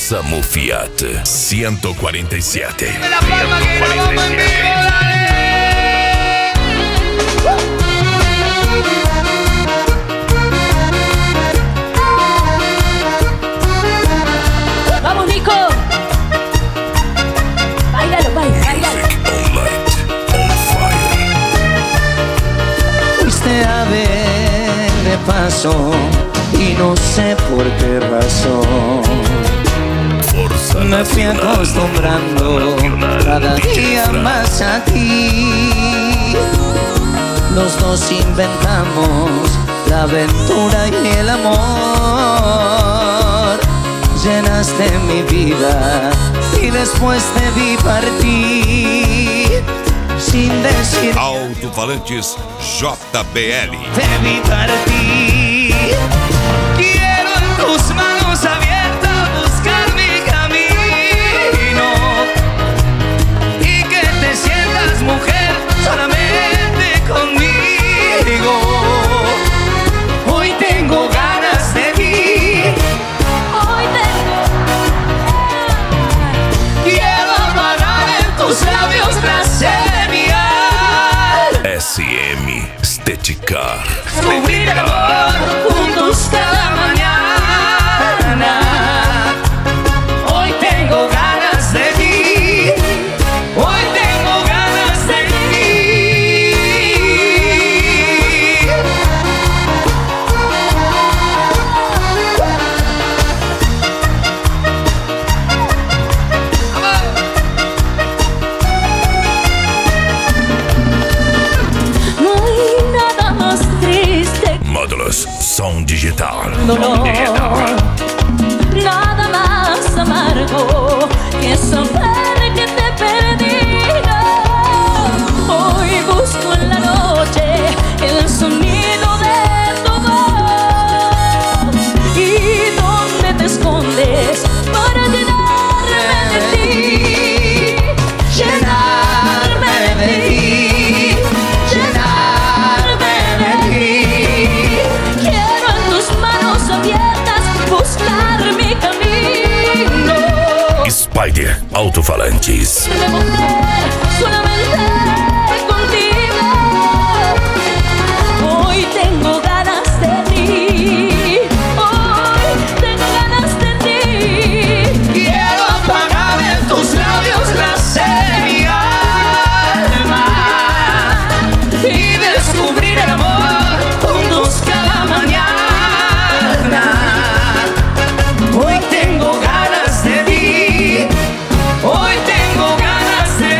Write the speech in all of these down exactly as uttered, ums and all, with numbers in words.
Samu Fiat ciento cuarenta y siete. La palma que grabamos en vivo, dale. Vamos, Nico. Báilalo, baila, baila. Fuiste a ver de paso y no sé por qué razón. Forza Me fui Nacional. acostumbrando cada día más a ti. Los dos inventamos la aventura y el amor. Llenaste mi vida y después te vi partir sin decir. Alto-falantes J B L. Te vi partir. Quiero en tus manos abiertas buscar mi camino y que te sientas mujer solamente conmigo. Hoy tengo ganas de ti. Hoy tengo. Quiero apagar en tus labios la sed de mi alma. S M Estética. Descubrir el amor juntos cada mañana. Hoy tengo ganas de ti. Hoy tengo ganas de ti. No hay nada más triste. Módulos Som Digital. Dolor. Digital. Nada más amargo que saber que te perdí. Hoy busco en la noche el sonido de tu voz. ¿Y dónde te escondes para llenarme de ti? Llenarme de ti. Llenarme de ti. Quiero en tus manos abiertas buscar mi camino. Spider Alto-falantes. De mujer solamente contigo. Hoy tengo ganas de ti. Hoy tengo ganas de ti. Quiero apagar en tus labios la sed de mi alma y descubrir el amor juntos cada mañana. Hoy tengo ganas de ti. Hoy tengo ganas de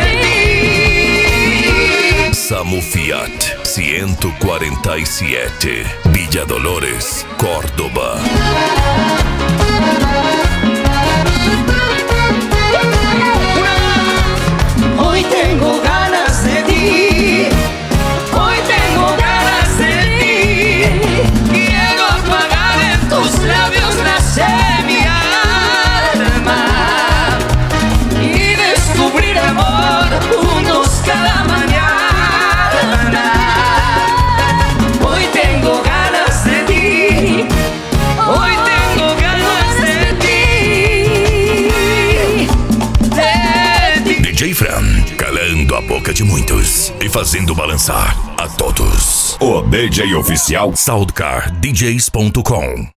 ti. Samu Fiat ciento cuarenta y siete. Villa Dolores, Córdoba. Hoy tengo ganas de ti. Hoy tengo ganas de ti. Quiero apagar en tus labios la sed de mi alma y descubrir amor juntos cada mañana. Hoy tengo ganas de ti. Hoy tengo ganas de ti. De ti. D J Fran, calando a boca de muitos e fazendo balançar a todos. O D J oficial Soundcar D Js ponto com.